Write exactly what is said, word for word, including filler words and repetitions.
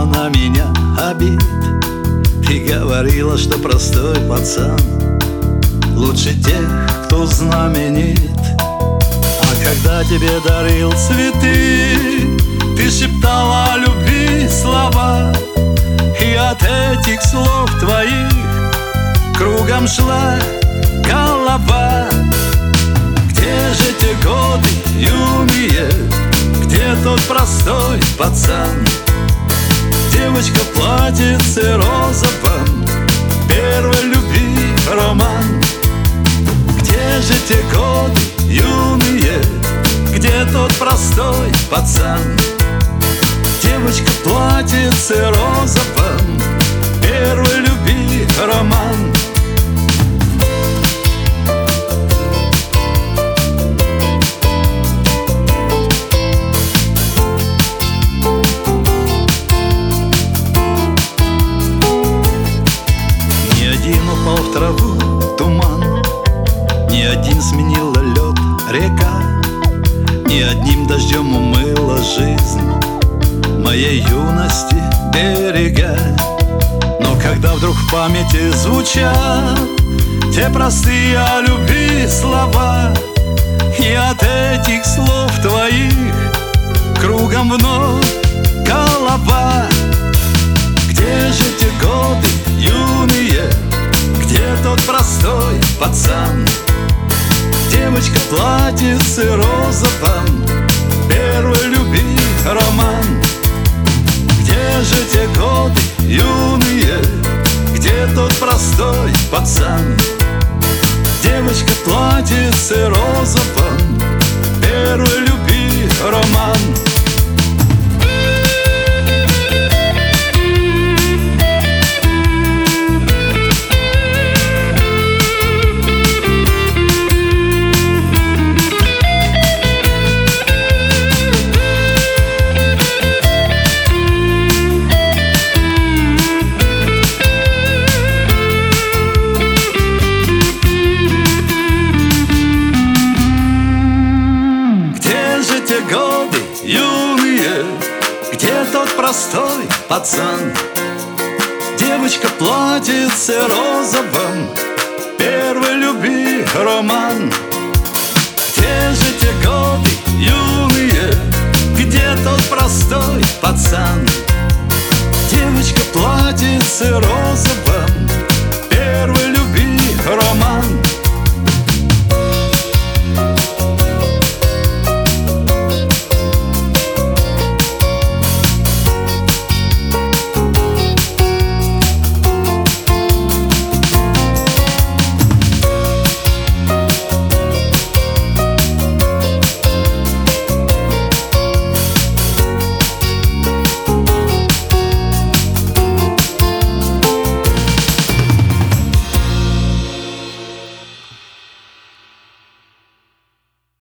наговорила на меня обид. Ты говорила, что простой пацан лучше тех, кто знаменит. А когда тебе дарил цветы, ты шептала о любви слова, и от этих слов твоих кругом шла голова. Где же те годы юные, где тот простой пацан? Девочка в платьице розовом, первой любви роман. Где же те годы юные, где тот простой пацан? Девочка в платьице розовом, первой любви роман. В траву туман, ни один сменила лед река, ни одним дождем умыла жизнь моей юности берега. Но когда вдруг в памяти звучат те простые о любви слова, и от этих слов твоих кругом вновь голова. Где же те годы юные, где тот простой пацан? Девочка в платьице розовом, первой любви роман. Где же те годы юные, где тот простой пацан? Девочка в платьице розовом, первой любви роман. Годы юные, где тот простой пацан? Девочка в платьице розовом, первой любви роман. Где же те годы юные, где тот простой пацан? Девочка в платьице розовом,